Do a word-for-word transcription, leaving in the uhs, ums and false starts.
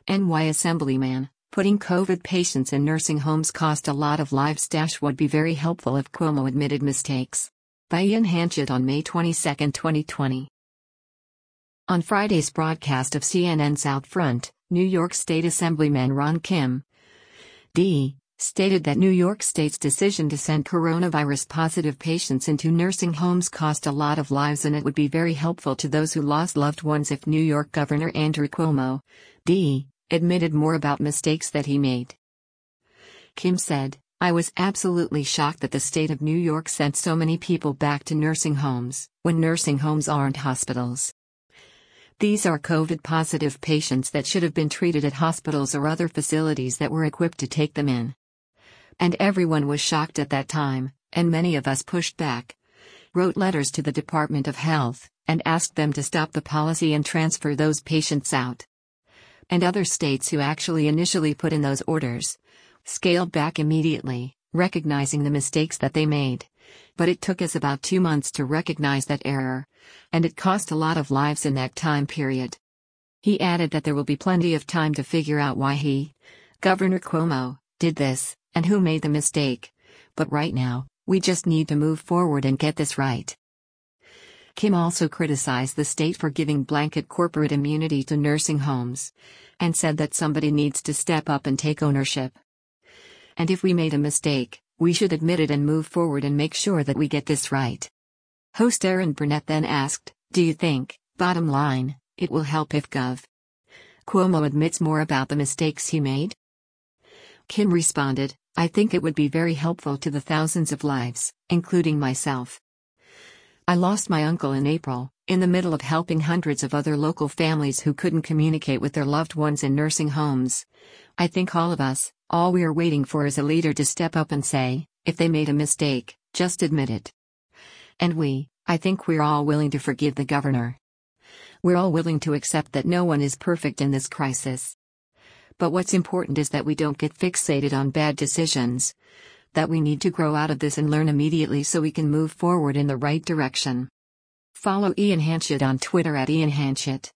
N Y Assemblyman, putting COVID patients in nursing homes cost a lot of lives. Would be very helpful if Cuomo admitted mistakes. By Ian Hanchett on May twenty-second, twenty twenty. On Friday's broadcast of C N N's Out Front, New York State Assemblyman Ron Kim, D stated that New York State's decision to send coronavirus-positive patients into nursing homes cost a lot of lives and it would be very helpful to those who lost loved ones if New York Governor Andrew Cuomo, D, admitted more about mistakes that he made. Kim said, "I was absolutely shocked that the state of New York sent so many people back to nursing homes, when nursing homes aren't hospitals. These are COVID-positive patients that should have been treated at hospitals or other facilities that were equipped to take them in. And everyone was shocked at that time, and many of us pushed back, wrote letters to the Department of Health, and asked them to stop the policy and transfer those patients out. And other states who actually initially put in those orders scaled back immediately, recognizing the mistakes that they made. But it took us about two months to recognize that error, and it cost a lot of lives in that time period." He added that there will be plenty of time to figure out why he, Governor Cuomo, did this, and who made the mistake. But right now, we just need to move forward and get this right. Kim also criticized the state for giving blanket corporate immunity to nursing homes, and said that somebody needs to step up and take ownership. "And if we made a mistake, we should admit it and move forward and make sure that we get this right." Host Erin Burnett then asked, "Do you think, bottom line, it will help if Gov Cuomo admits more about the mistakes he made?" Kim responded, "I think it would be very helpful to the thousands of lives, including myself. I lost my uncle in April, in the middle of helping hundreds of other local families who couldn't communicate with their loved ones in nursing homes. I think all of us, all we are waiting for is a leader to step up and say, if they made a mistake, just admit it. And we, I think we're all willing to forgive the governor. We're all willing to accept that no one is perfect in this crisis. But what's important is that we don't get fixated on bad decisions, that we need to grow out of this and learn immediately so we can move forward in the right direction." Follow Ian Hanchett on Twitter at Ian Hanchett.